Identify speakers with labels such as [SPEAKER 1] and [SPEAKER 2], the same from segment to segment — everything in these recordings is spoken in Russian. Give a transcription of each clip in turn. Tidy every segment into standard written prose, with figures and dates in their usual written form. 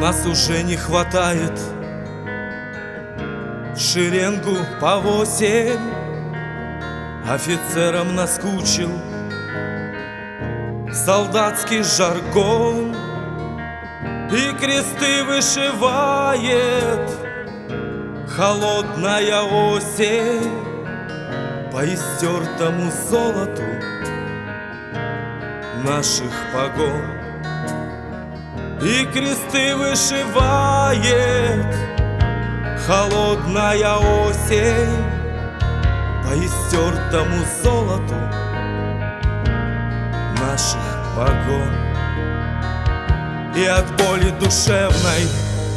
[SPEAKER 1] Нас уже не хватает в шеренгу по 8. Офицерам наскучил солдатский жаргон, и кресты вышивает холодная осень по истертому золоту наших погон. И кресты вышивает холодная осень по истертому золоту наших погон. И от боли душевной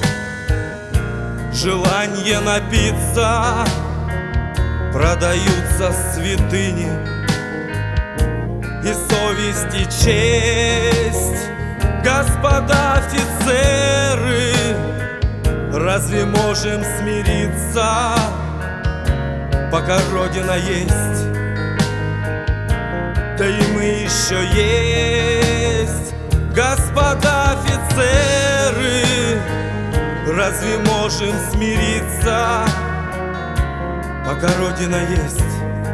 [SPEAKER 1] желание напиться продаются святыни, и совесть и честь. Господа офицеры, разве можем смириться, пока Родина есть? Да и мы еще есть. Господа офицеры, разве можем смириться, пока Родина есть?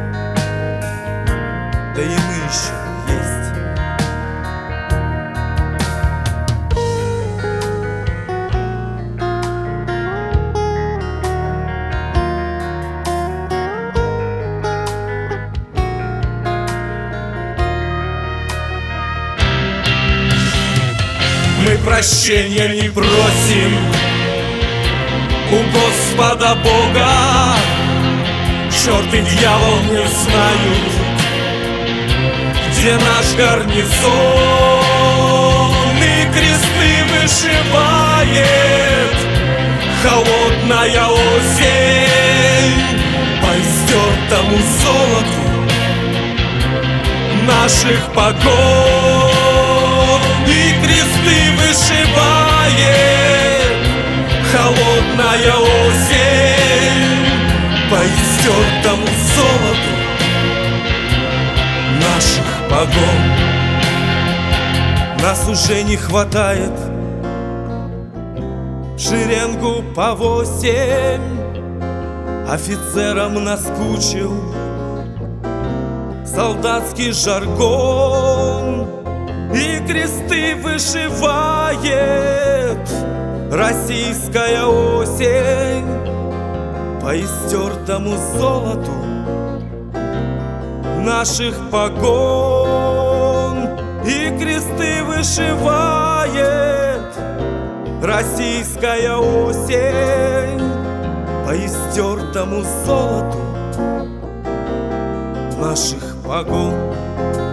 [SPEAKER 1] Да и мы еще есть. Мы прощения не просим у Господа Бога. Черт и дьявол не знают, где наш гарнизон. И кресты вышивает холодная осень по истертому золоту наших погон. И кресты вышивает холодная осень по истертому золоту наших погон. Нас уже не хватает в шеренгу по 8. Офицерам наскучил солдатский жаргон, и кресты вышивает российская осень по истертому золоту наших погон. И кресты вышивает российская осень по истертому золоту наших погон.